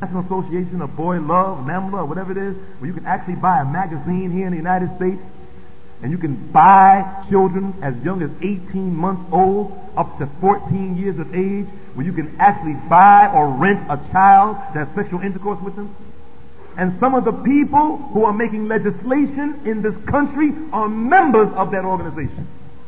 National Association of Boy Love, NAMLA, or whatever it is, where you can actually buy a magazine here in the United States, and you can buy children as young as 18 months old up to 14 years of age, where you can actually buy or rent a child to have sexual intercourse with them. And some of the people who are making legislation in this country are members of that organization.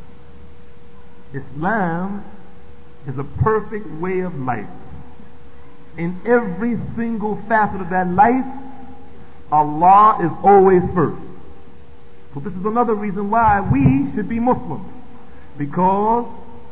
Islam is a perfect way of life. In every single facet of that life, Allah is always first. So this is another reason why we should be Muslims. Because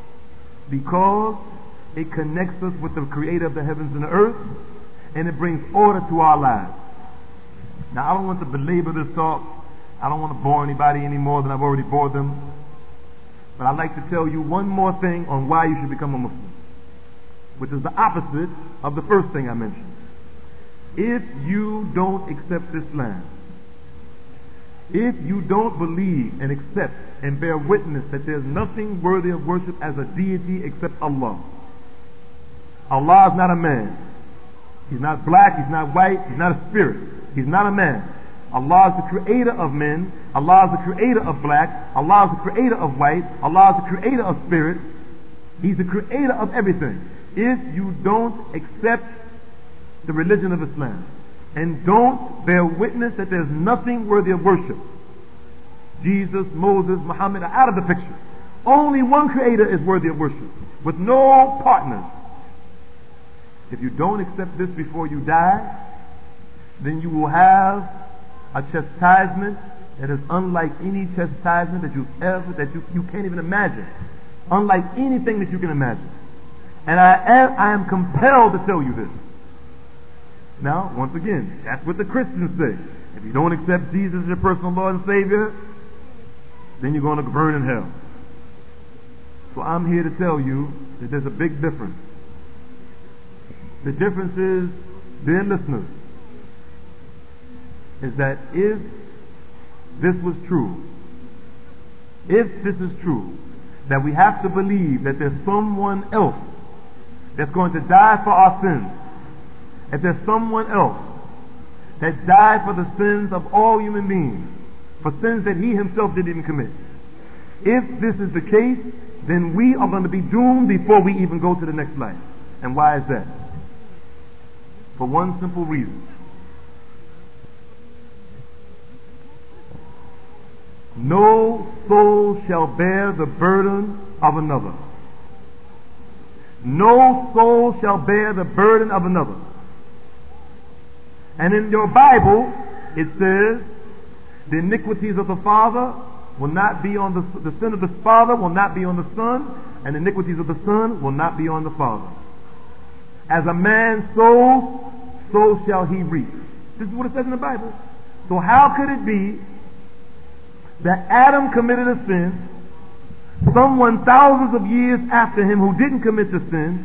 it connects us with the Creator of the heavens and the earth, and it brings order to our lives. Now, I don't want to belabor this talk. I don't want to bore anybody any more than I've already bored them. But I'd like to tell you one more thing on why you should become a Muslim, which is the opposite of the first thing I mentioned. If you don't accept Islam, if you don't believe and accept and bear witness that there's nothing worthy of worship as a deity except Allah. Allah is not a man. He's not black, he's not white, he's not a spirit. He's not a man. Allah is the creator of men. Allah is the creator of black. Allah is the creator of white. Allah is the creator of spirit. He's the creator of everything. If you don't accept the religion of Islam and don't bear witness that there's nothing worthy of worship, Jesus, Moses, Muhammad are out of the picture. Only one creator is worthy of worship, with no partners. If you don't accept this before you die, then you will have a chastisement that is unlike any chastisement that you can't even imagine. Unlike anything that you can imagine. And I am compelled to tell you this. Now, once again, that's what the Christians say. If you don't accept Jesus as your personal Lord and Savior, then you're going to burn in hell. So I'm here to tell you that there's a big difference. The difference is, dear listeners, is that if this was true, that we have to believe that there's someone else that's going to die for our sins, if there's someone else that died for the sins of all human beings, for sins that he himself didn't even commit, if this is the case, then we are going to be doomed before we even go to the next life. And why is that? For one simple reason. No soul shall bear the burden of another. No soul shall bear the burden of another. And in your Bible, it says, the iniquities of the father will not be on the sin of the father will not be on the son, and the iniquities of the son will not be on the father. As a man sows, so shall he reap. This is what it says in the Bible. So how could it be that Adam committed a sin, someone thousands of years after him who didn't commit the sin,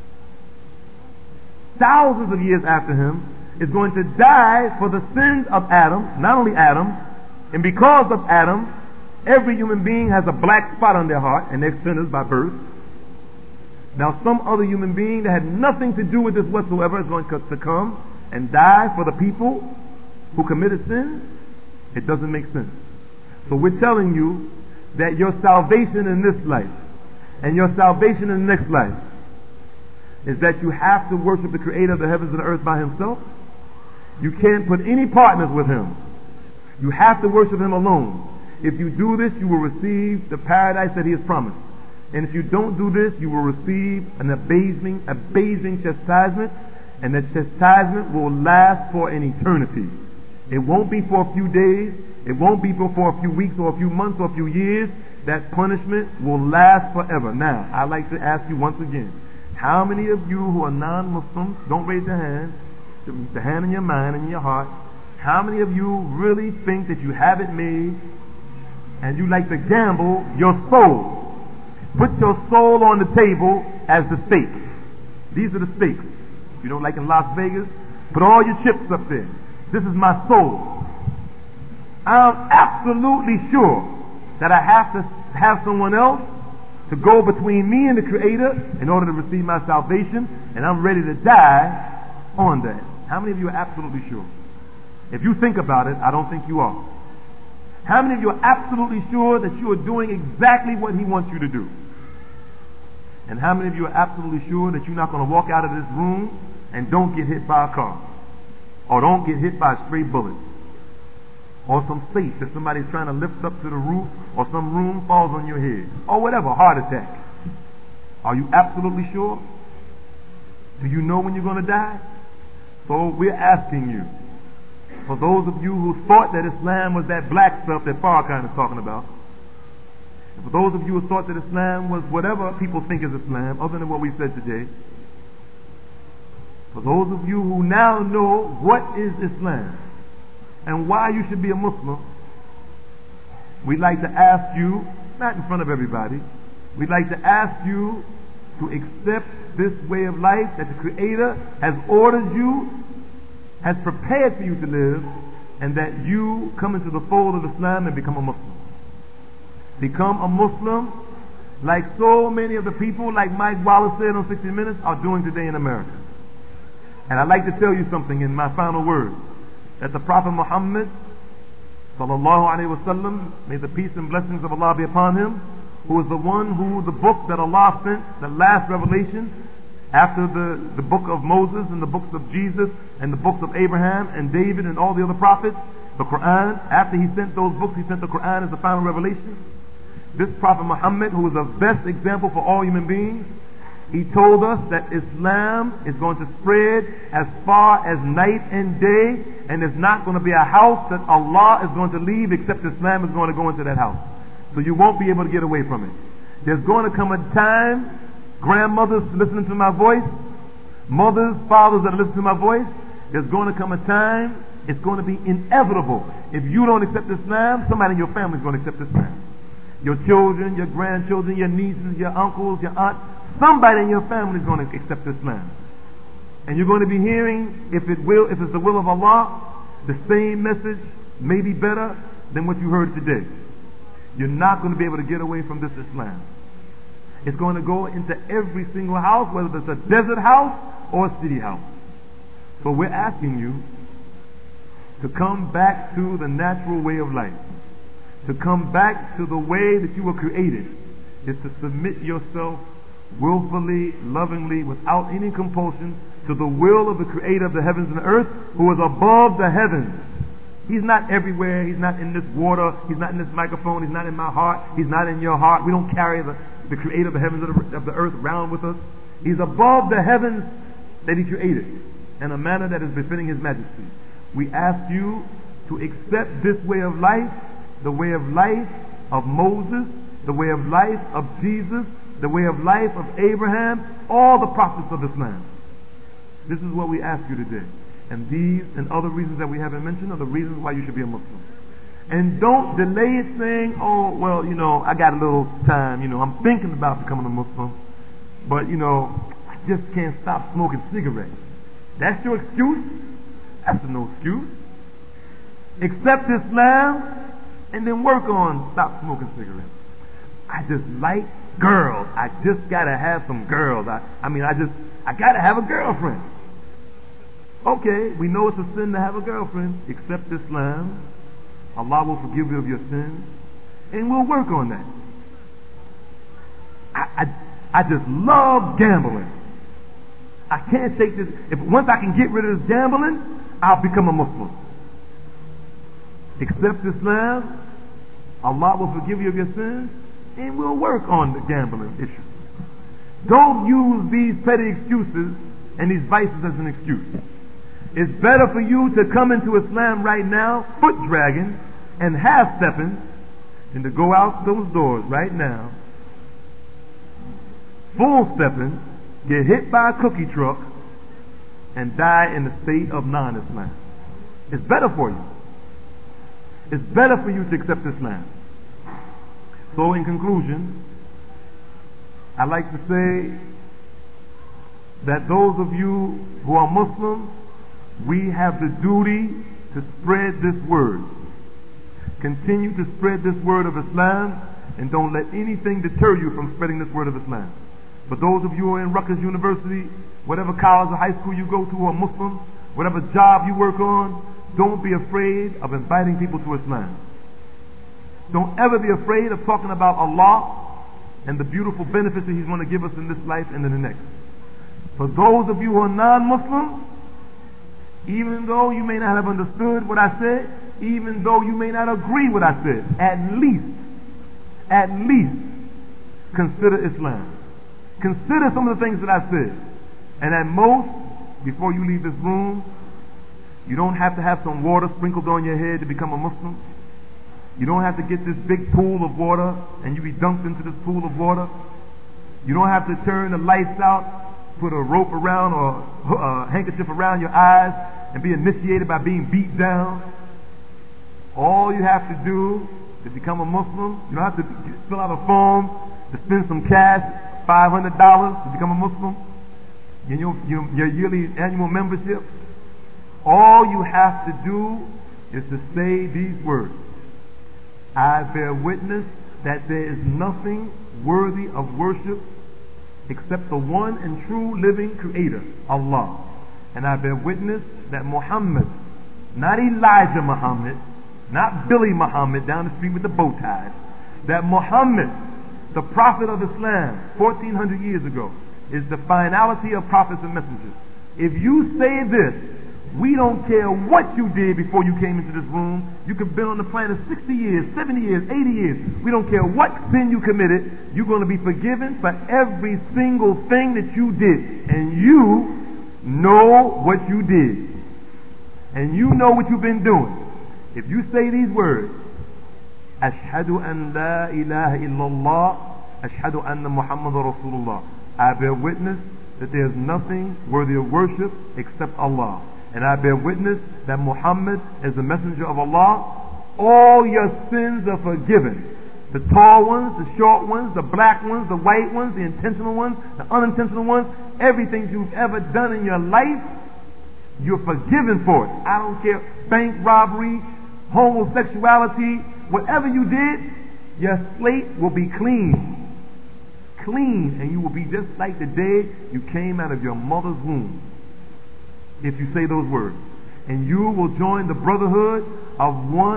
thousands of years after him, is going to die for the sins of Adam, not only Adam, and because of Adam, every human being has a black spot on their heart, and they're sinners by birth. Now some other human being that had nothing to do with this whatsoever is going to come and die for the people who committed sins. It doesn't make sense. So we're telling you that your salvation in this life and your salvation in the next life is that you have to worship the Creator of the heavens and the earth by Himself. You can't put any partners with Him. You have to worship Him alone. If you do this, you will receive the paradise that He has promised. And if you don't do this, you will receive an abasing chastisement, and that chastisement will last for an eternity. It won't be for a few days. It won't be for a few weeks or a few months or a few years. That punishment will last forever. Now, I'd like to ask you once again, how many of you who are non-Muslims, don't raise your hand, the hand in your mind and in your heart, how many of you really think that you have it made and you like to gamble your soul? Put your soul on the table as the stake. These are the stakes. You know, like in Las Vegas, put all your chips up there. This is my soul. I'm absolutely sure that I have to have someone else to go between me and the Creator in order to receive my salvation, and I'm ready to die on that. How many of you are absolutely sure? If you think about it, I don't think you are. How many of you are absolutely sure that you are doing exactly what he wants you to do? And how many of you are absolutely sure that you're not going to walk out of this room and don't get hit by a car? Or don't get hit by a stray bullet? Or some safe that somebody's trying to lift up to the roof, or some room falls on your head, or whatever, heart attack. Are you absolutely sure? Do you know when you're going to die? So we're asking you, for those of you who thought that Islam was that black stuff that Farrakhan is talking about, and for those of you who thought that Islam was whatever people think is Islam, other than what we said today, for those of you who now know what is Islam and why you should be a Muslim, we'd like to ask you, not in front of everybody, we'd like to ask you to accept this way of life that the Creator has ordered you, has prepared for you to live, and that you come into the fold of Islam and become a Muslim. Become a Muslim like so many of the people, like Mike Wallace said on 60 Minutes, are doing today in America. And I'd like to tell you something in my final words, that the Prophet Muhammad sallallahu alaihi wasallam, may the peace and blessings of Allah be upon him, who is the one who the book that Allah sent, the last revelation, after the book of Moses and the books of Jesus and the books of Abraham and David and all the other prophets, the Quran, after he sent those books, he sent the Quran as the final revelation. This Prophet Muhammad, who is the best example for all human beings, he told us that Islam is going to spread as far as night and day, and there's not going to be a house that Allah is going to leave except Islam is going to go into that house. So you won't be able to get away from it. There's going to come a time, grandmothers listening to my voice, mothers, fathers that are listening to my voice, there's going to come a time, it's going to be inevitable. If you don't accept Islam, somebody in your family is going to accept Islam. Your children, your grandchildren, your nieces, your uncles, your aunts, somebody in your family is going to accept Islam. And you're going to be hearing, if it's the will of Allah, the same message, maybe better than what you heard today. You're not going to be able to get away from this Islam. It's going to go into every single house, whether it's a desert house or a city house. So we're asking you to come back to the natural way of life, to come back to the way that you were created, is to submit yourself willfully, lovingly, without any compulsion, to the will of the Creator of the heavens and the earth, who is above the heavens. He's not everywhere. He's not in this water. He's not in this microphone. He's not in my heart. He's not in your heart. We don't carry the Creator of the heavens and of the earth around with us. He's above the heavens that He created in a manner that is befitting His majesty. We ask you to accept this way of life, the way of life of Moses, the way of life of Jesus, the way of life of Abraham, all the prophets of Islam. This is what we ask you today. And these and other reasons that we haven't mentioned are the reasons why you should be a Muslim. And don't delay it saying, oh, well, I got a little time, I'm thinking about becoming a Muslim, but, I just can't stop smoking cigarettes. That's your excuse? That's no excuse. Accept Islam and then work on stop smoking cigarettes. I just like girls. I just gotta have some girls. I gotta have a girlfriend. Okay, we know it's a sin to have a girlfriend. Accept Islam. Allah will forgive you of your sins, and we'll work on that. I just love gambling. I can't take this. Once I can get rid of this gambling, I'll become a Muslim. Accept Islam. Allah will forgive you of your sins, and we'll work on the gambling issue. Don't use these petty excuses and these vices as an excuse. It's better for you to come into Islam right now, foot dragging and half stepping, than to go out those doors right now, full stepping, get hit by a cookie truck, and die in the state of non-Islam. It's better for you. It's better for you to accept Islam. So in conclusion, I'd like to say that those of you who are Muslims, we have the duty to spread this word. Continue to spread this word of Islam, and don't let anything deter you from spreading this word of For those of you who are in Rutgers University, whatever college or high school you go to, who are Muslims, whatever job you work on, don't be afraid of inviting people to Islam. Don't ever be afraid of talking about Allah and the beautiful benefits that He's going to give us in this life and in the next. For those of you who are non-Muslims, even though you may not have understood what I said, even though you may not agree with what I said, at least consider Islam. Consider some of the things that I said. And at most, before you leave this room, you don't have to have some water sprinkled on your head to become a Muslim. You don't have to get this big pool of water and you be dunked into this pool of water. You don't have to turn the lights out, put a rope around or a handkerchief around your eyes and be initiated by being beat down. All you have to do to become a Muslim, you don't have to fill out a form to spend some cash, $500 to become a Muslim, your yearly annual membership. All you have to do is to say these words: I bear witness that there is nothing worthy of worship except the one and true living Creator, Allah. And I bear witness that Muhammad, not Elijah Muhammad, not Billy Muhammad down the street with the bow ties, that Muhammad, the Prophet of Islam, 1400 years ago, is the finality of prophets and messengers. If you say this, we don't care what you did before you came into this room. You could have been on the planet 60 years, 70 years, 80 years. We don't care what sin you committed. You're going to be forgiven for every single thing that you did. And you know what you did. And you know what you've been doing. If you say these words, Ashhadu an la ilaha illallah, Ashhadu anna Muhammadur Rasulullah, I bear witness that there is nothing worthy of worship except Allah. And I bear witness that Muhammad is the messenger of Allah. All your sins are forgiven. The tall ones, the short ones, the black ones, the white ones, the intentional ones, the unintentional ones, everything you've ever done in your life, you're forgiven for it. I don't care, bank robbery, homosexuality, whatever you did, your slate will be clean. Clean, and you will be just like the day you came out of your mother's womb. If you say those words, and you will join the brotherhood of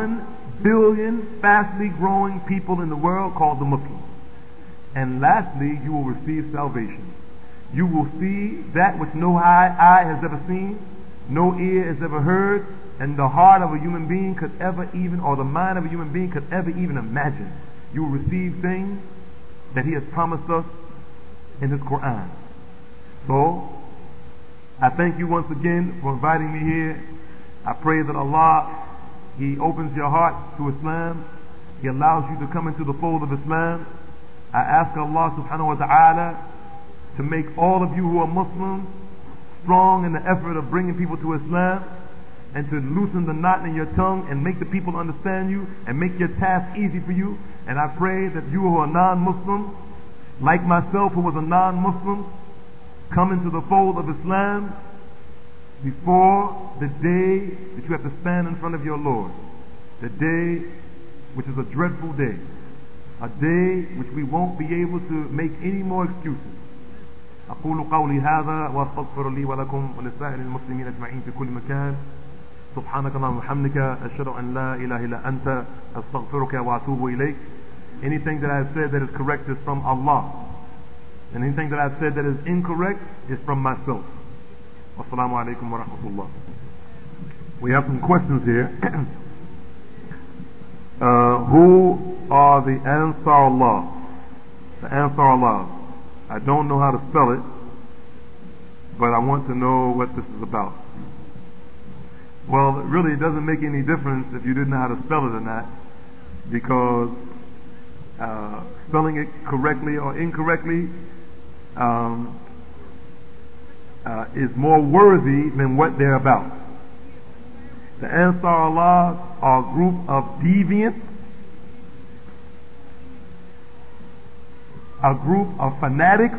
1 billion fastly growing people in the world called the Muslims. And lastly, you will receive salvation. You will see that which no eye has ever seen, no ear has ever heard, and the heart of a human being could ever even, or the mind of a human being could ever even imagine. You will receive things that He has promised us in His Quran. So, I thank you once again for inviting me here. I pray that Allah, He opens your heart to Islam. He allows you to come into the fold of Islam. I ask Allah subhanahu wa ta'ala to make all of you who are Muslims strong in the effort of bringing people to Islam, and to loosen the knot in your tongue and make the people understand you and make your task easy for you. And I pray that you who are non-Muslim, like myself who was a non-Muslim, come into the fold of Islam before the day that you have to stand in front of your Lord. The day which is a dreadful day. A day which we won't be able to make any more excuses. أقول قولي هذا وأستغفر لي ولكم ولسائر المسلمين أجمعين في كل مكان. سبحانك اللهم وبحمدك أشهد أن لا إله إلا أنت أستغفرك وأتوب إليك. Anything that I have said that is correct is from Allah. And anything that I've said that is incorrect is from myself. Wassalamu alaikum wa rahmatullah. We have some questions here. Who are the Ansar Allah? The Ansar Allah. I don't know how to spell it, but I want to know what this is about. Well, really, it doesn't make any difference if you didn't know how to spell it or not, because spelling it correctly or incorrectly is more worthy than what they're about. The Ansar Allah are a group of deviants, a group of fanatics,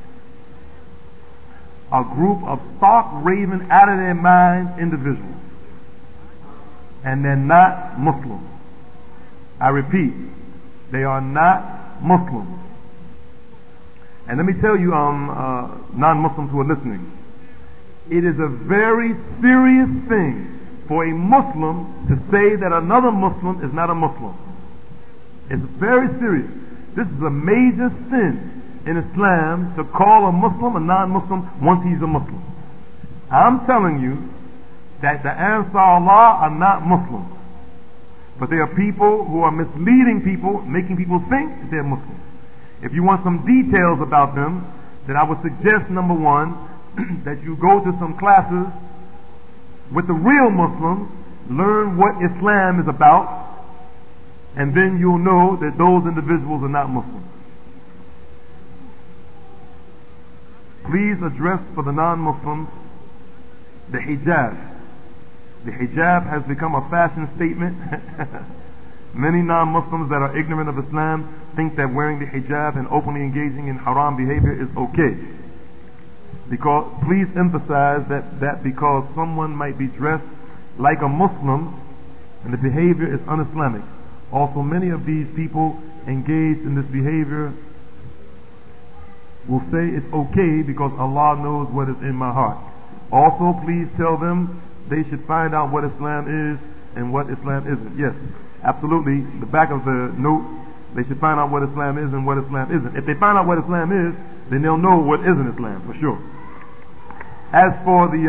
a group of stark raving out of their minds individuals, and they're not Muslims. I repeat, they are not Muslims. And let me tell you, non-Muslims who are listening, it is a very serious thing for a Muslim to say that another Muslim is not a Muslim. It's very serious. This is a major sin in Islam to call a Muslim a non-Muslim once he's a Muslim. I'm telling you that the Ansar Allah are not Muslims, but they are people who are misleading people, making people think that they're Muslims. If you want some details about them, then I would suggest, number one, that you go to some classes with the real Muslims, learn what Islam is about, and then you'll know that those individuals are not Muslims. Please address for the non-Muslims the hijab. The hijab has become a fashion statement. Many non-Muslims that are ignorant of Islam think that wearing the hijab and openly engaging in haram behavior is okay. Because, please emphasize that because someone might be dressed like a Muslim and the behavior is un-Islamic. Also, many of these people engaged in this behavior will say it's okay because Allah knows what is in my heart. Also, please tell them they should find out what Islam is and what Islam isn't. Yes, absolutely. The back of the note, they should find out what Islam is and what Islam isn't. If they find out what Islam is, then they'll know what isn't Islam for sure. As for the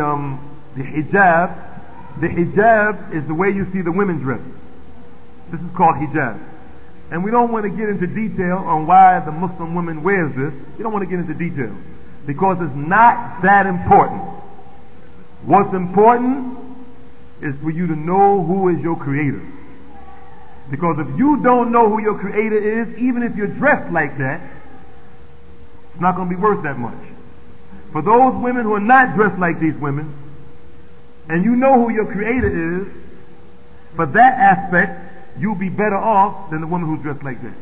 hijab is the way you see the women dress. This is called hijab. And we don't want to get into detail on why the Muslim woman wears this. We don't want to get into detail because it's not that important. What's important is for you to know who is your creator. Because if you don't know who your creator is, even if you're dressed like that, it's not going to be worth that much. For those women who are not dressed like these women, and you know who your creator is, for that aspect, you'll be better off than the woman who's dressed like that.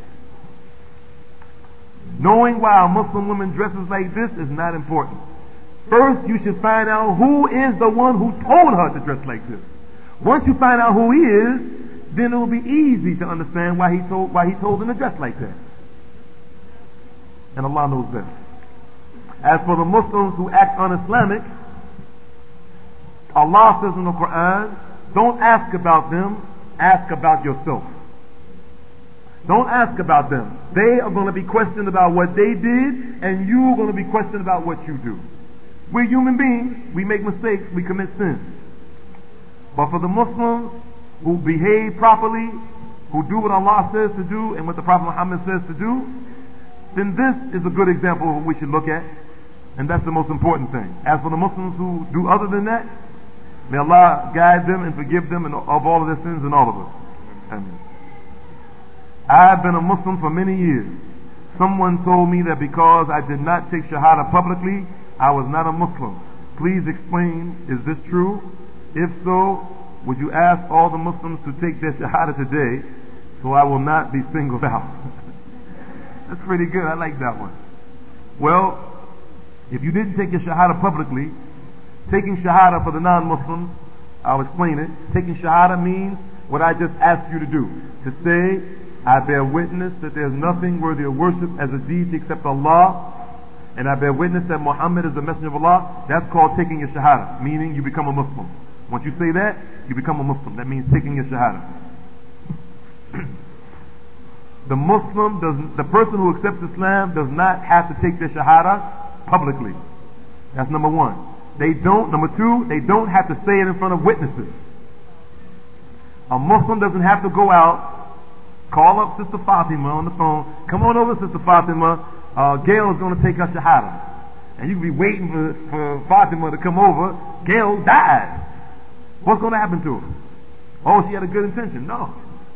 Knowing why a Muslim woman dresses like this is not important. First, you should find out who is the one who told her to dress like this. Once you find out who he is, then it will be easy to understand why he told them to dress like that. And Allah knows best. As for the Muslims who act un-Islamic, Allah says in the Quran, don't ask about them, ask about yourself. Don't ask about them. They are going to be questioned about what they did, and you are going to be questioned about what you do. We're human beings. We make mistakes. We commit sins. But for the Muslims who behave properly, who do what Allah says to do and what the Prophet Muhammad says to do, then this is a good example of what we should look at. And that's the most important thing. As for the Muslims who do other than that, may Allah guide them and forgive them of all of their sins and all of us. Amen. I have been a Muslim for many years. Someone told me that because I did not take Shahada publicly, I was not a Muslim. Please explain, is this true? If so, would you ask all the Muslims to take their Shahada today so I will not be singled out? That's pretty good. I like that one. Well, if you didn't take your Shahada publicly, taking Shahada for the non-Muslims, I'll explain it. Taking Shahada means what I just asked you to do. To say, I bear witness that there's nothing worthy of worship as a deity except Allah, and I bear witness that Muhammad is the messenger of Allah. That's called taking your Shahada, meaning you become a Muslim. Once you say that, you become a Muslim. That means taking your Shahada. The person who accepts Islam does not have to take their Shahada publicly. That's number one. Number two, they don't have to say it in front of witnesses. A Muslim doesn't have to go out, call up Sister Fatima on the phone, come on over, Sister Fatima, Gail is going to take her Shahada. And you can be waiting for Fatima to come over. Gail died. What's going to happen to her? Oh, she had a good intention. No.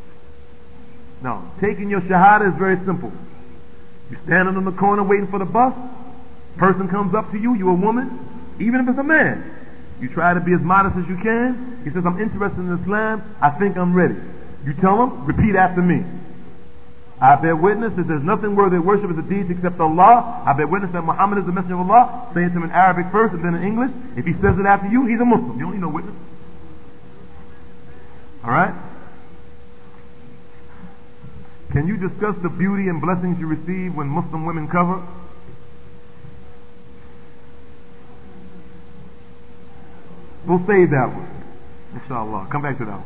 Taking your Shahada is very simple. You're standing on the corner waiting for the bus. Person comes up to you, you're a woman, even if it's a man. You try to be as modest as you can. He says, I'm interested in Islam. I think I'm ready. You tell him, repeat after me. I bear witness that there's nothing worthy of worship as a deity except Allah. I bear witness that Muhammad is the messenger of Allah. Say it to him in Arabic first and then in English. If he says it after you, he's a Muslim. You don't need no witness. Alright? Can you discuss the beauty and blessings you receive when Muslim women cover? We'll save that one. Inshallah. Come back to that one.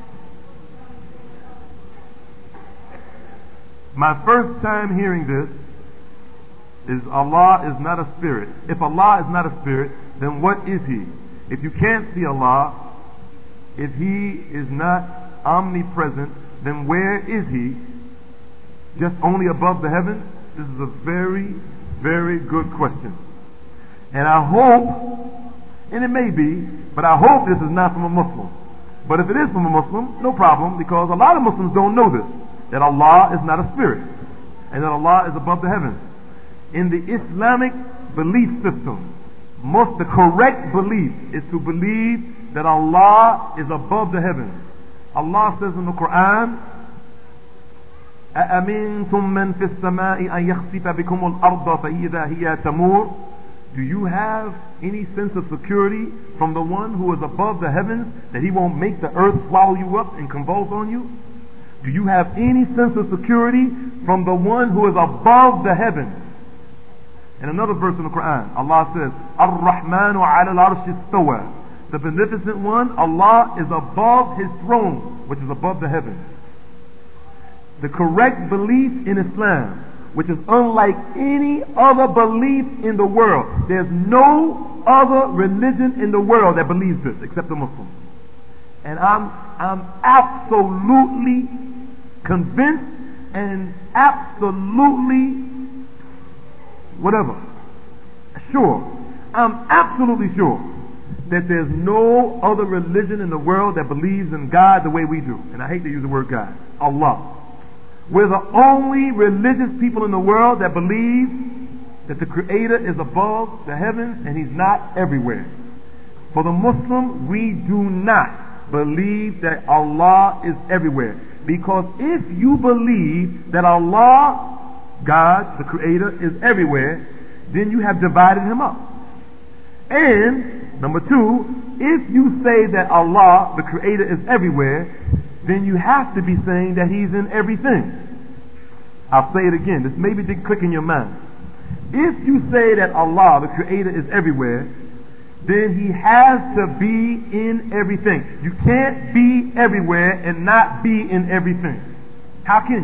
My first time hearing this is Allah is not a spirit. If Allah is not a spirit, then what is He? If you can't see Allah, if He is not omnipresent, then where is He? Just only above the heavens? This is a very, very good question. And I hope, and it may be, but I hope this is not from a Muslim. But if it is from a Muslim, no problem, because a lot of Muslims don't know this, that Allah is not a spirit, and that Allah is above the heavens. In the Islamic belief system, the correct belief is to believe that Allah is above the heavens. Allah says in the Quran, أَأَمِنْتُم مَّن فِي السَّمَاءِ أَن يَخْسِفَ بِكُمُ الْأَرْضَ فَإِذَا هِيَ تَمُورُ. Do you have any sense of security from the one who is above the heavens, that He won't make the earth swallow you up and convulse on you? Do you have any sense of security from the one who is above the heavens? In another verse in the Quran, Allah says, Ar-Rahmanu ala al-arshi istawa. The Beneficent One, Allah, is above His throne, which is above the heavens. The correct belief in Islam, which is unlike any other belief in the world. There's no other religion in the world that believes this except the Muslims. And I'm absolutely convinced and absolutely sure. I'm absolutely sure that there's no other religion in the world that believes in God the way we do. And I hate to use the word God. Allah. We're the only religious people in the world that believe that the Creator is above the heavens and He's not everywhere. For the Muslim, we do not believe that Allah is everywhere. Because if you believe that Allah, God, the Creator, is everywhere, then you have divided Him up. And, number two, if you say that Allah, the Creator, is everywhere, then you have to be saying that He's in everything. I'll say it again. This maybe didn't click in your mind. If you say that Allah, the Creator, is everywhere, then He has to be in everything. You can't be everywhere and not be in everything. How can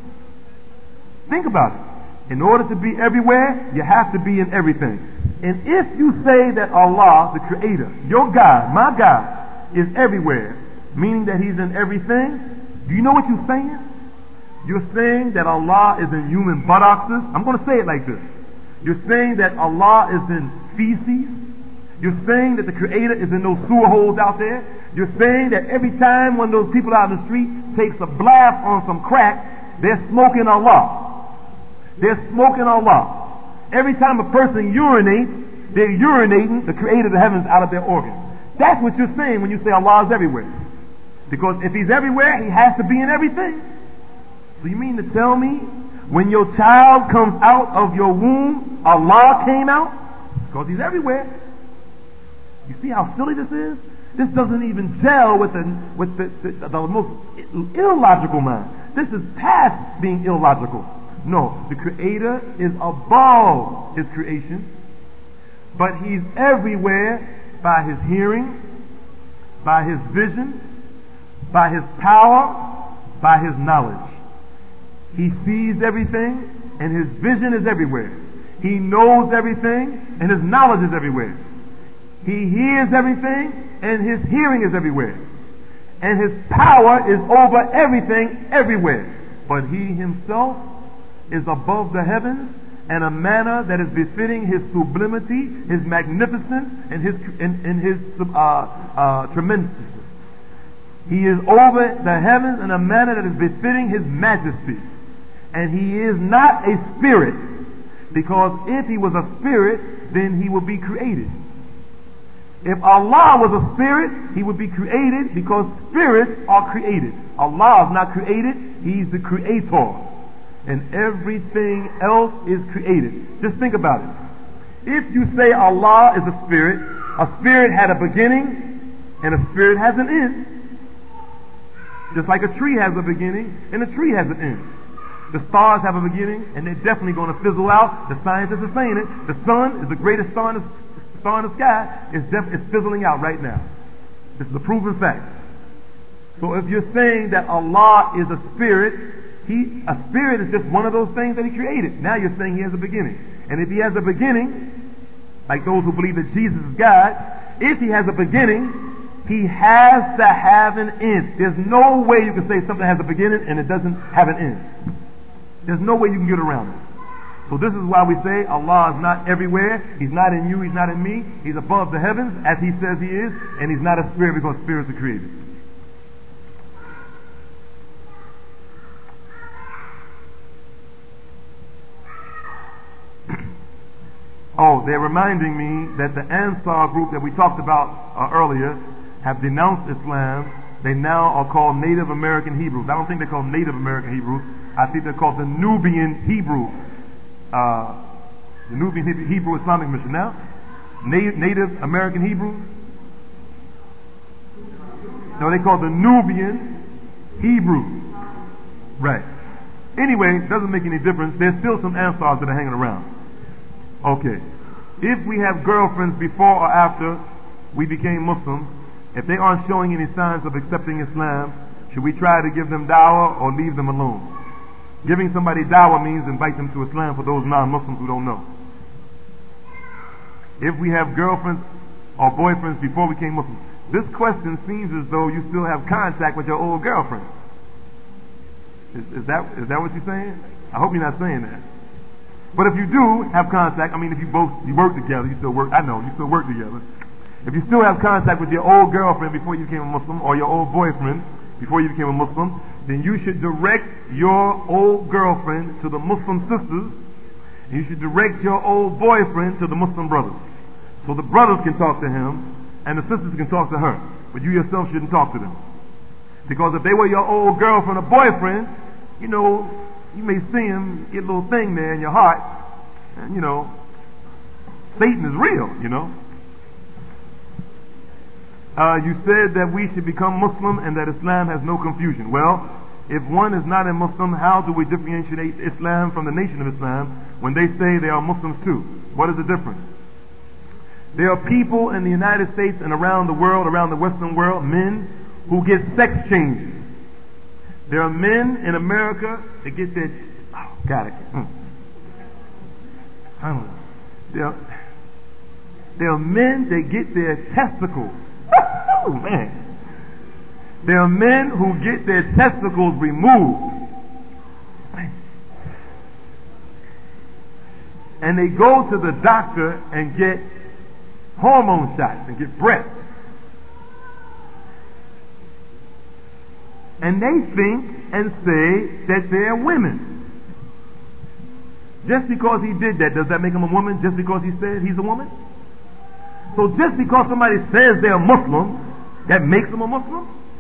you? Think about it. In order to be everywhere, you have to be in everything. And if you say that Allah, the Creator, your God, my God, is everywhere, meaning that He's in everything, do you know what you're saying? You're saying that Allah is in human buttocks. I'm going to say it like this. You're saying that Allah is in feces. You're saying that the Creator is in those sewer holes out there. You're saying that every time one of those people out in the street takes a blast on some crack, they're smoking Allah. They're smoking Allah. Every time a person urinates, they're urinating the Creator of the heavens out of their organs. That's what you're saying when you say Allah is everywhere. Because if He's everywhere, He has to be in everything. So you mean to tell me when your child comes out of your womb, Allah came out? Because He's everywhere. You see how silly this is? This doesn't even gel with the most illogical mind. This is past being illogical. No, the Creator is above His creation, but He's everywhere by His hearing, by His vision, by His power, by His knowledge. He sees everything, and His vision is everywhere. He knows everything, and His knowledge is everywhere. He hears everything, and His hearing is everywhere. And His power is over everything, everywhere. But He Himself is above the heavens in a manner that is befitting His sublimity, His magnificence, and His tremendousness. He is over the heavens in a manner that is befitting His majesty. And He is not a spirit, because if He was a spirit, then He would be created. If Allah was a spirit, He would be created, because spirits are created. Allah is not created, He's the creator. And everything else is created. Just think about it. If you say Allah is a spirit had a beginning, and a spirit has an end. Just like a tree has a beginning, and a tree has an end. The stars have a beginning, and they're definitely going to fizzle out. The scientists are saying it. The sun is the greatest star star in the sky is fizzling out right now. This is a proven fact. So if you're saying that Allah is a spirit, a spirit is just one of those things that He created. Now you're saying He has a beginning. And if He has a beginning, like those who believe that Jesus is God, if He has a beginning, He has to have an end. There's no way you can say something has a beginning and it doesn't have an end. There's no way you can get around it. So this is why we say Allah is not everywhere. He's not in you, He's not in me. He's above the heavens as He says He is, and He's not a spirit because spirits are created. Oh, they're reminding me that the Ansar group that we talked about earlier have denounced Islam. They now are called Native American Hebrews. I don't think they're called Native American Hebrews. I think they're called the Nubian Hebrew. The Nubian Hebrew Islamic Mission. Now, Native American Hebrews? No, they call the Nubian Hebrews. Right. Anyway, doesn't make any difference. There's still some Ansars that are hanging around. Okay. If we have girlfriends before or after we became Muslim, if they aren't showing any signs of accepting Islam, should we try to give them dawah or leave them alone? Giving somebody dawah means invite them to Islam for those non-Muslims who don't know. If we have girlfriends or boyfriends before we became Muslim, this question seems as though you still have contact with your old girlfriend. Is that what you're saying? I hope you're not saying that. But if you do have contact, I mean, if you work together, you still work. I know you still work together. If you still have contact with your old girlfriend before you became a Muslim, or your old boyfriend before you became a Muslim, then you should direct your old girlfriend to the Muslim sisters, and you should direct your old boyfriend to the Muslim brothers. So the brothers can talk to him, and the sisters can talk to her, but you yourself shouldn't talk to them. Because if they were your old girlfriend or boyfriend, you know, you may see him get a little thing there in your heart, and you know, Satan is real, you know. You said that we should become Muslim and that Islam has no confusion. Well, if one is not a Muslim, how do we differentiate Islam from the Nation of Islam when they say they are Muslims too? What is the difference? There are people in the United States and around the world, around the Western world, men who get sex changes. There are men in America that get their... Oh, got it. I don't know. There are men that get their testicles. Oh, man. There are men who get their testicles removed. And they go to the doctor and get hormone shots and get breasts. And they think and say that they're women. Just because he did that, does that make him a woman? Just because he said he's a woman? So just because somebody says they're Muslim, that makes them a Muslim?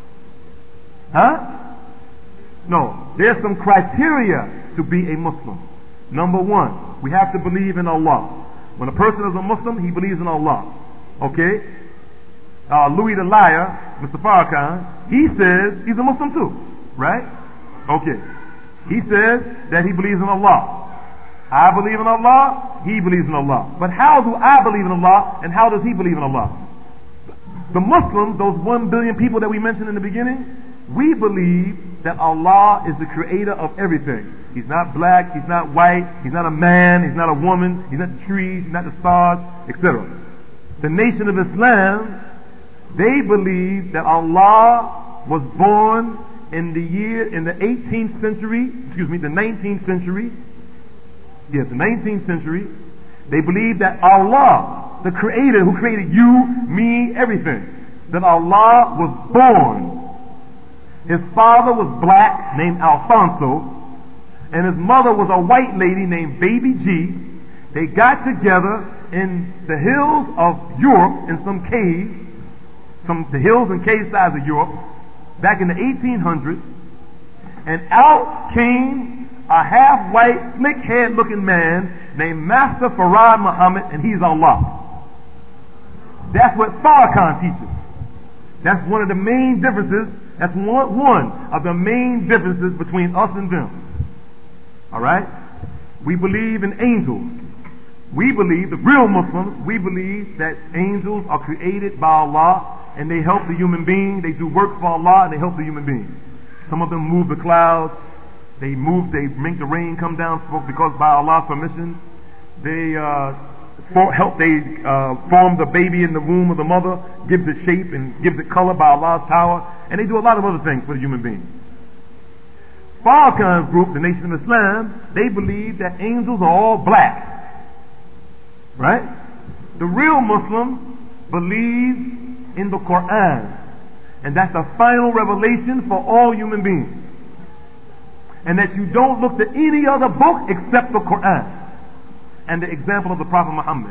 Huh? No. There's some criteria to be a Muslim. Number one, we have to believe in Allah. When a person is a Muslim, he believes in Allah. Okay? Louis the Liar, Mr. Farrakhan, he says he's a Muslim too. Right? Okay. He says that he believes in Allah. I believe in Allah, he believes in Allah. But how do I believe in Allah and how does he believe in Allah? The Muslims, those 1 billion people that we mentioned in the beginning, we believe that Allah is the creator of everything. He's not black, he's not white, he's not a man, he's not a woman, he's not the trees, he's not the stars, etc. The Nation of Islam, they believe that Allah was born in the 18th century, the 19th century. Yes, the 19th century. They believe that Allah, the creator who created you, me, everything, that Allah was born. His father was black, named Alfonso, and his mother was a white lady named Baby G. They got together in the hills of Europe in some caves, the hills and cave sides of Europe, back in the 1800s, and out came a half-white, slick-haired looking man named Master Farad Muhammad, and he's Allah. That's what Farrakhan teaches. That's one of the main differences. That's one of the main differences between us and them. Alright? We believe in angels. We believe, the real Muslims, we believe that angels are created by Allah and they help the human being. They do work for Allah and they help the human being. Some of them move the clouds. They make the rain come down because by Allah's permission. They form the baby in the womb of the mother, gives it shape and gives it color by Allah's power, and they do a lot of other things for the human being. Farrakhan's group, the Nation of Islam, they believe that angels are all black. Right? The real Muslim believes in the Quran, and that's the final revelation for all human beings. And that you don't look to any other book except the Quran and the example of the Prophet Muhammad.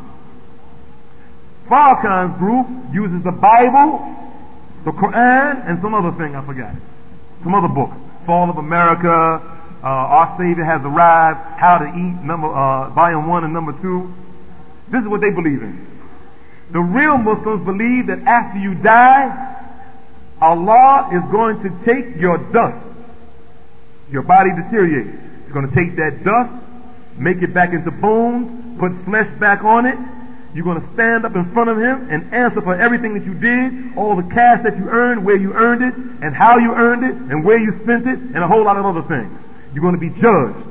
Farrakhan's group uses the Bible, the Quran, and some other thing, I forgot. Some other book. Fall of America, Our Savior Has Arrived, How to Eat, volume 1 and number 2. This is what they believe in. The real Muslims believe that after you die, Allah is going to take your dust. Your body deteriorates. He's going to take that dust, make it back into bones, put flesh back on it. You're going to stand up in front of Him and answer for everything that you did, all the cash that you earned, where you earned it, and how you earned it, and where you spent it, and a whole lot of other things. You're going to be judged.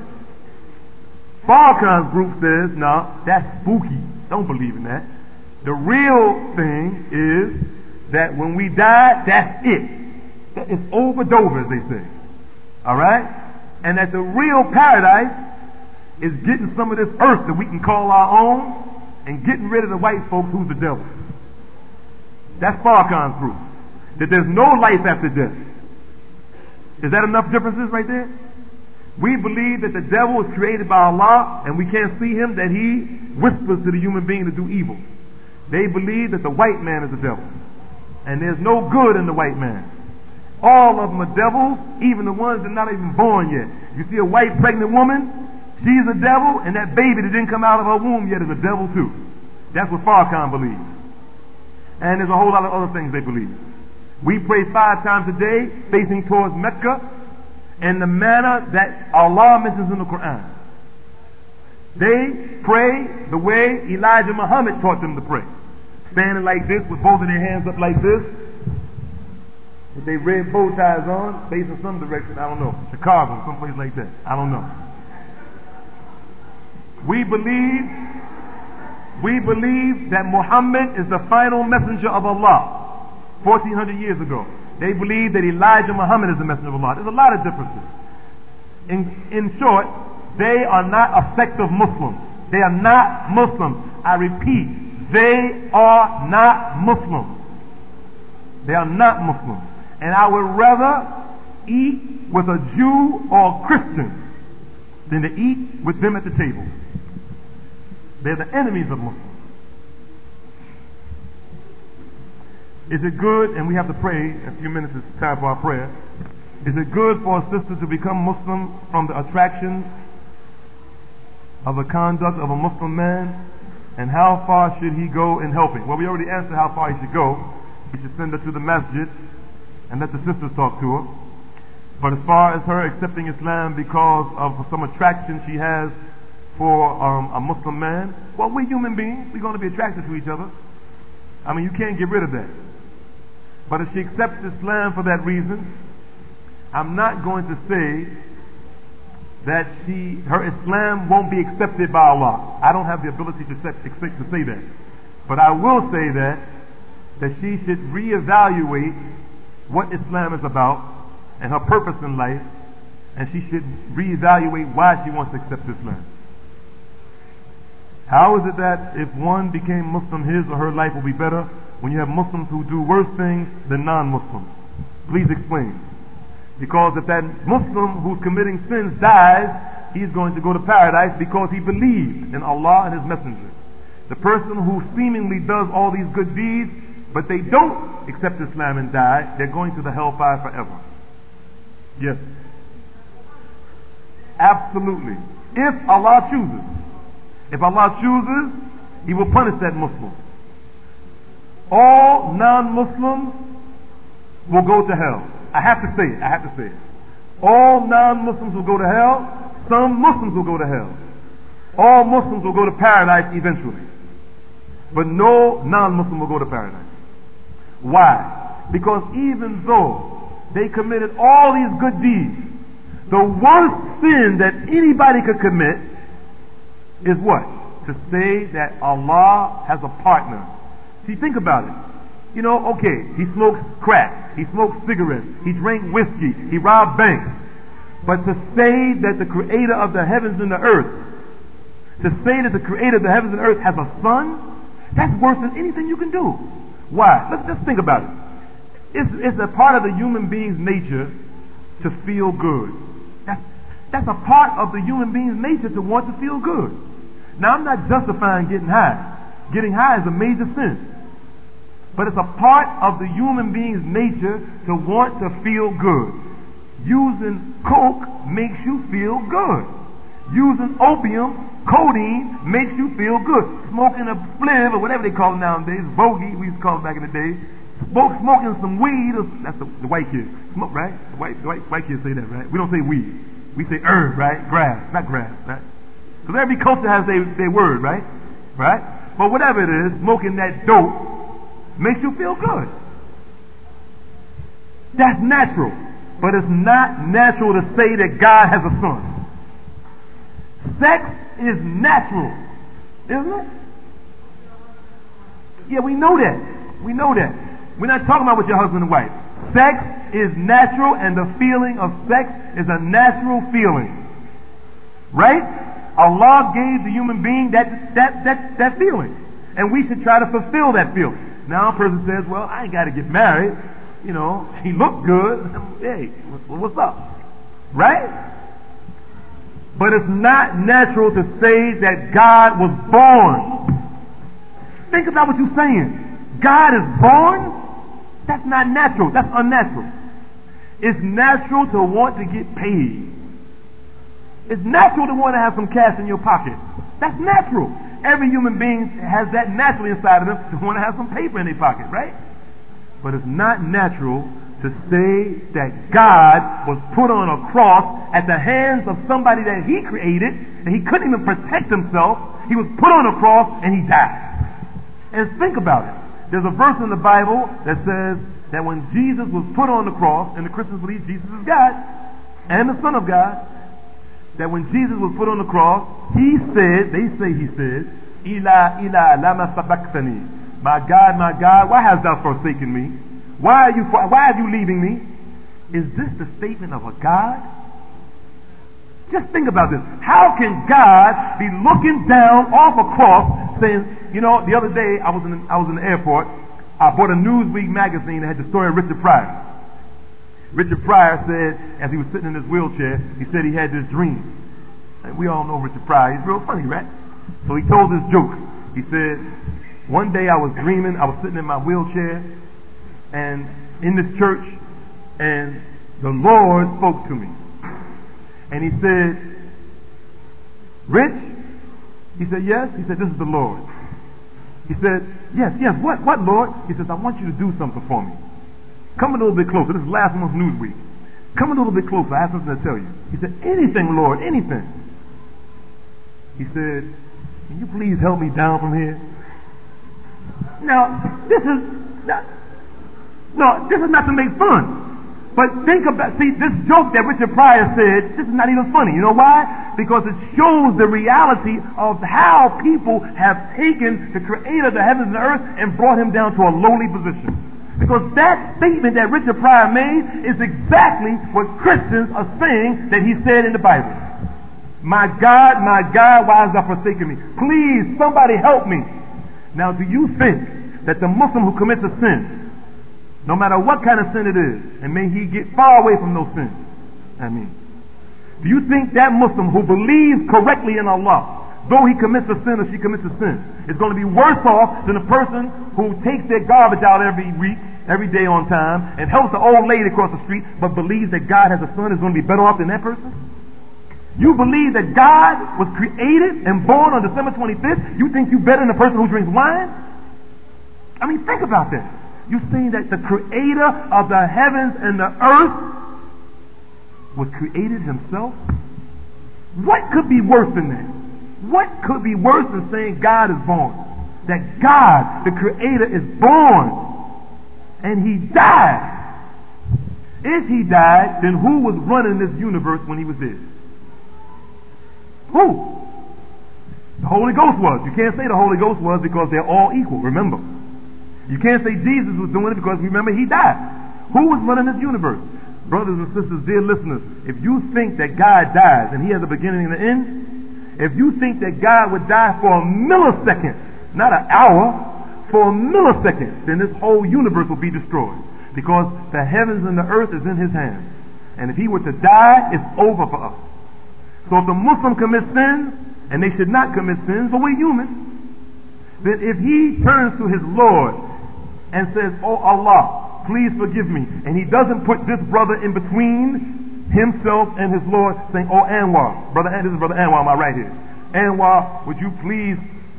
Farrakhan's group says, no, that's spooky. Don't believe in that. The real thing is that when we die, that's it. It's over dover, as they say. Alright? And that the real paradise is getting some of this earth that we can call our own and getting rid of the white folks who's the devil. That's Farrakhan's group. That there's no life after death. Is that enough differences right there? We believe that the devil is created by Allah and we can't see him, that he whispers to the human being to do evil. They believe that the white man is the devil. And there's no good in the white man. All of them are devils, even the ones that are not even born yet. You see a white pregnant woman, she's a devil, and that baby that didn't come out of her womb yet is a devil too. That's what Farrakhan believes. And there's a whole lot of other things they believe. We pray 5 times a day, facing towards Mecca, in the manner that Allah mentions in the Quran. They pray the way Elijah Muhammad taught them to pray. Standing like this with both of their hands up like this, with their red bow ties on, facing some direction, I don't know, Chicago, someplace like that, I don't know. We believe that Muhammad is the final messenger of Allah 1400 years ago. They believe that Elijah Muhammad is the messenger of Allah. There's a lot of differences. In short, they are not effective Muslims. They are not Muslims. I repeat, they are not Muslims. They are not Muslims. And I would rather eat with a Jew or a Christian than to eat with them at the table. They're the enemies of Muslims. Is it good, and we have to pray in a few minutes, it's time for our prayer. Is it good for a sister to become Muslim from the attractions of the conduct of a Muslim man? And how far should he go in helping? Well, we already answered how far he should go. He should send her to the masjid and let the sisters talk to her. But as far as her accepting Islam because of some attraction she has for a Muslim man, well, we're human beings. We're going to be attracted to each other. I mean, you can't get rid of that. But if she accepts Islam for that reason, I'm not going to say that her Islam won't be accepted by Allah. I don't have the ability to say that. But I will say that she should reevaluate what Islam is about and her purpose in life, and she should reevaluate why she wants to accept Islam. How is it that if one became Muslim, his or her life will be better when you have Muslims who do worse things than non-Muslims? Please explain. Because if that Muslim who's committing sins dies, he's going to go to paradise because he believes in Allah and His Messenger. The person who seemingly does all these good deeds, but they don't accept Islam and die, they're going to the hellfire forever. Yes. Absolutely. If Allah chooses. If Allah chooses, He will punish that Muslim. All non-Muslims will go to hell. I have to say it. All non-Muslims will go to hell. Some Muslims will go to hell. All Muslims will go to paradise eventually. But no non-Muslim will go to paradise. Why? Because even though they committed all these good deeds, the worst sin that anybody could commit is what? To say that Allah has a partner. See, think about it. You know, okay, he smokes crack, he smoked cigarettes, he drank whiskey, he robbed banks. But to say that the creator of the heavens and the earth, to say that the creator of the heavens and earth has a son, that's worse than anything you can do. Why? Let's just think about it. It's a part of the human being's nature to feel good. That's a part of the human being's nature to want to feel good. Now, I'm not justifying getting high. Getting high is a major sin. But it's a part of the human being's nature to want to feel good. Using coke makes you feel good. Using opium, codeine, makes you feel good. Smoking a spliff, or whatever they call it nowadays, bogey, we used to call it back in the day. Smoking some weed, that's the white kids. Smoke, right? The white kids say that, right? We don't say weed. We say herb, right? Grass, not grass, right? Because every culture has their word, right? Right? But whatever it is, smoking that dope makes you feel good. That's natural. But it's not natural to say that God has a son. Sex is natural, isn't it? Yeah, we know that. We know that. We're not talking about with your husband and wife. Sex is natural, and the feeling of sex is a natural feeling. Right? Allah gave the human being that feeling. And we should try to fulfill that feeling. Now a person says, well, I ain't got to get married. You know, he looked good. Hey, what's up? Right? But it's not natural to say that God was born. Think about what you're saying. God is born? That's not natural. That's unnatural. It's natural to want to get paid. It's natural to want to have some cash in your pocket. That's natural. Every human being has that naturally inside of them to want to have some paper in their pocket, right? But it's not natural to say that God was put on a cross at the hands of somebody that he created, and he couldn't even protect himself. He was put on a cross and he died. And think about it. There's a verse in the Bible that says that when Jesus was put on the cross, and the Christians believe Jesus is God and the Son of God, that when Jesus was put on the cross, he said, they say he said, Ila, Ila, lama sabachthani. My God, why hast thou forsaken me? Why are you leaving me? Is this the statement of a God? Just think about this. How can God be looking down off a cross saying, you know, the other day I was in the airport. I bought a Newsweek magazine that had the story of Richard Pryor. Richard Pryor said, as he was sitting in his wheelchair, he said he had this dream. And we all know Richard Pryor. He's real funny, right? So he told this joke. He said, one day I was dreaming, I was sitting in my wheelchair and in this church, and the Lord spoke to me. And he said, Rich? He said, yes. He said, this is the Lord. He said, yes, what Lord? He says, I want you to do something for me. Come a little bit closer. This is last month's Newsweek. Come a little bit closer. I have something to tell you. He said, anything, Lord, anything. He said, can you please help me down from here? Now, this is not to make fun. But think about, see, this joke that Richard Pryor said, this is not even funny. You know why? Because it shows the reality of how people have taken the creator of the heavens and the earth and brought him down to a lowly position. Because that statement that Richard Pryor made is exactly what Christians are saying that he said in the Bible. My God, why hast thou forsaken me? Please, somebody help me. Now, do you think that the Muslim who commits a sin, no matter what kind of sin it is, and may he get far away from those sins, do you think that Muslim who believes correctly in Allah, though he commits a sin or she commits a sin, is going to be worse off than a person who takes their garbage out every week, every day on time, and helps the old lady across the street, but believes that God has a son, is going to be better off than that person? You believe that God was created and born on December 25th? You think you're better than the person who drinks wine? I mean, think about that. You're saying that the creator of the heavens and the earth was created himself? What could be worse than that? What could be worse than saying God is born? That God, the Creator, is born. And He died. If He died, then who was running this universe when He was there? Who? The Holy Ghost was. You can't say the Holy Ghost was because they're all equal, remember. You can't say Jesus was doing it because remember He died. Who was running this universe? Brothers and sisters, dear listeners, if you think that God dies and He has a beginning and an end, if you think that God would die for a millisecond, not an hour, for a millisecond, then this whole universe will be destroyed. Because the heavens and the earth is in His hands. And if He were to die, it's over for us. So if the Muslim commits sins, and they should not commit sins, but we're human, then if he turns to his Lord and says, "Oh Allah, please forgive me," and he doesn't put this brother in between himself and his Lord, saying, "Oh Anwar, this is Brother Anwar on my right here. Anwar, would you please,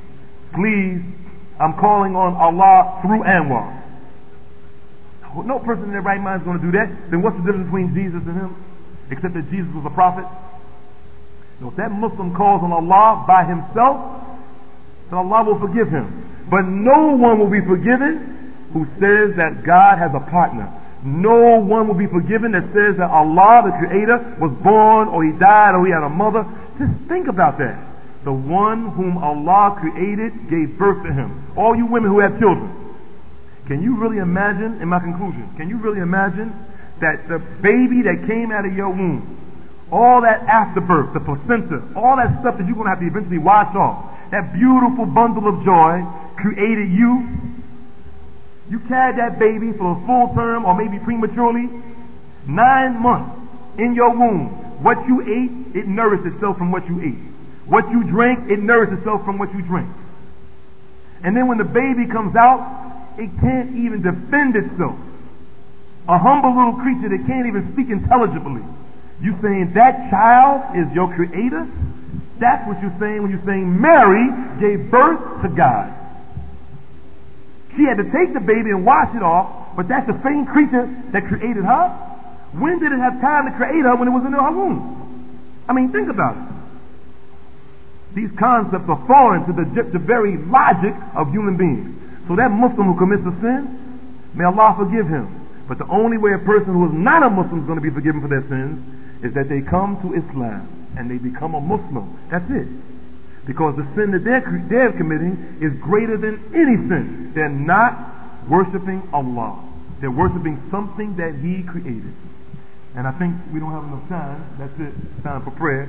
I'm calling on Allah through Anwar." No person in their right mind is going to do that. Then what's the difference between Jesus and him? Except that Jesus was a prophet. So if that Muslim calls on Allah by himself, then Allah will forgive him. But no one will be forgiven who says that God has a partner. No one will be forgiven that says that Allah, the Creator, was born or He died or He had a mother. Just think about that. The one whom Allah created gave birth to Him. All you women who have children, can you really imagine, in my conclusion, can you really imagine that the baby that came out of your womb, all that afterbirth, the placenta, all that stuff that you're going to have to eventually wash off, that beautiful bundle of joy created you? You carried that baby for a full term or maybe prematurely, 9 months in your womb. What you ate, it nourished itself from what you ate. What you drank, it nourished itself from what you drank. And then when the baby comes out, it can't even defend itself. A humble little creature that can't even speak intelligibly. You saying that child is your Creator? That's what you're saying when you're saying Mary gave birth to God. She had to take the baby and wash it off, but that's the same creature that created her. When did it have time to create her when it was in her womb? I mean, think about it. These concepts are foreign to the very logic of human beings. So that Muslim who commits a sin, may Allah forgive him. But the only way a person who is not a Muslim is going to be forgiven for their sins is that they come to Islam and they become a Muslim. That's it. Because the sin that they're committing is greater than any sin. They're not worshiping Allah. They're worshiping something that He created. And I think we don't have enough time. That's it. It's time for prayer.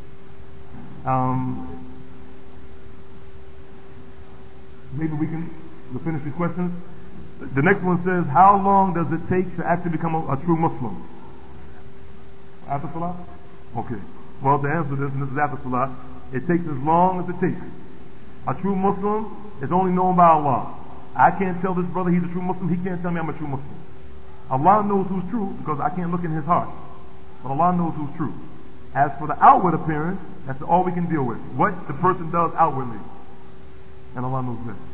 Maybe we'll finish these questions. The next one says, how long does it take to actually become a true Muslim? After Salah? Okay. Well, the answer to this, and this is after Salah, it takes as long as it takes. A true Muslim is only known by Allah. I can't tell this brother he's a true Muslim. He can't tell me I'm a true Muslim. Allah knows who's true because I can't look in his heart. But Allah knows who's true. As for the outward appearance, that's all we can deal with. What the person does outwardly. And Allah knows that.